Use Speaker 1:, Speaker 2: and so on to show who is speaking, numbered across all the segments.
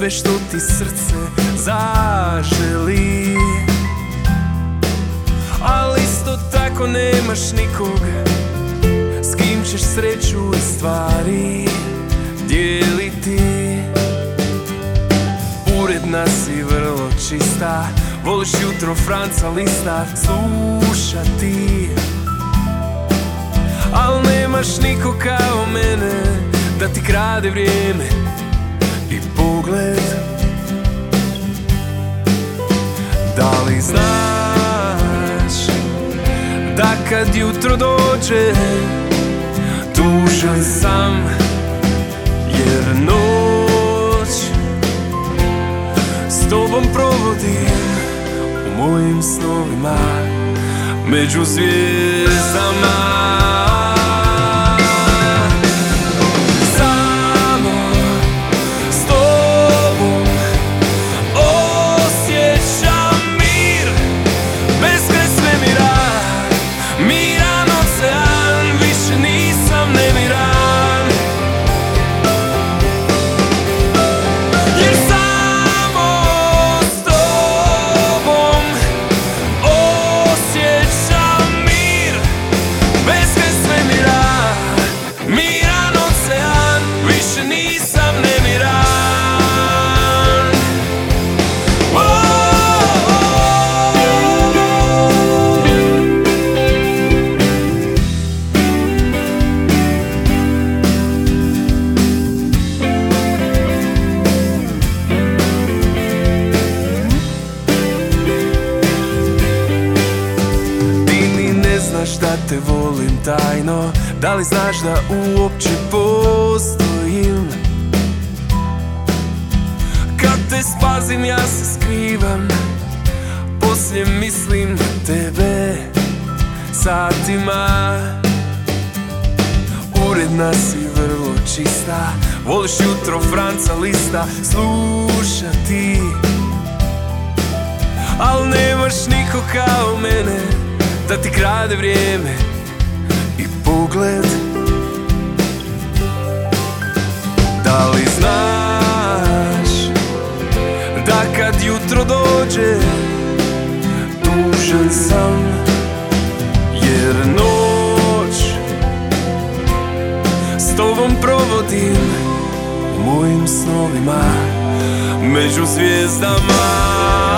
Speaker 1: sve što ti srce zaželi. Ali isto tako nemaš nikog s kim ćeš sreću i stvari dijeliti. Uredna si, vrlo čista, voliš jutro Franca Lista slušati. Al nemaš niko kao mene da ti krade vrijeme i pogled. Da li znaš da kad jutro dođe tužan sam, jer noć s tobom provodim u mojim snovima među zvijezdama. Da te volim tajno, da li znaš da uopće postojim? Kad te spazim ja se skrivam, poslije mislim na tebe satima. Uredna si, vrlo čista, voliš jutro Franca Lista slušati. Al nemaš niko kao mene da ti krade vrijeme i pogled. Da li znaš da kad jutro dođe tužan sam, jer noć s tobom provodim u mojim snovima među zvijezdama.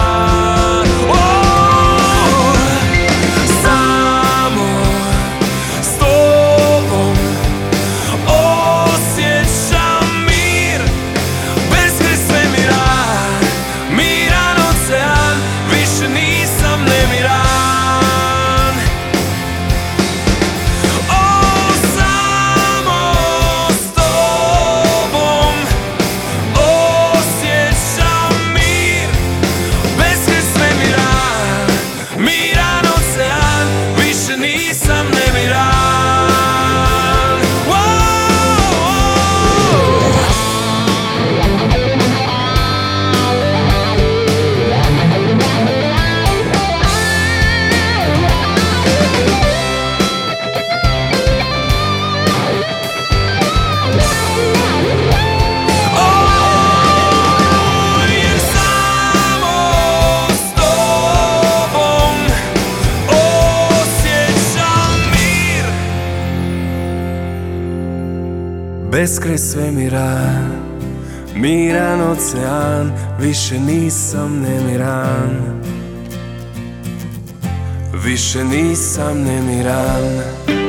Speaker 1: Beskraj svemira, miran ocean, više nisam nemiran, više nisam nemiran.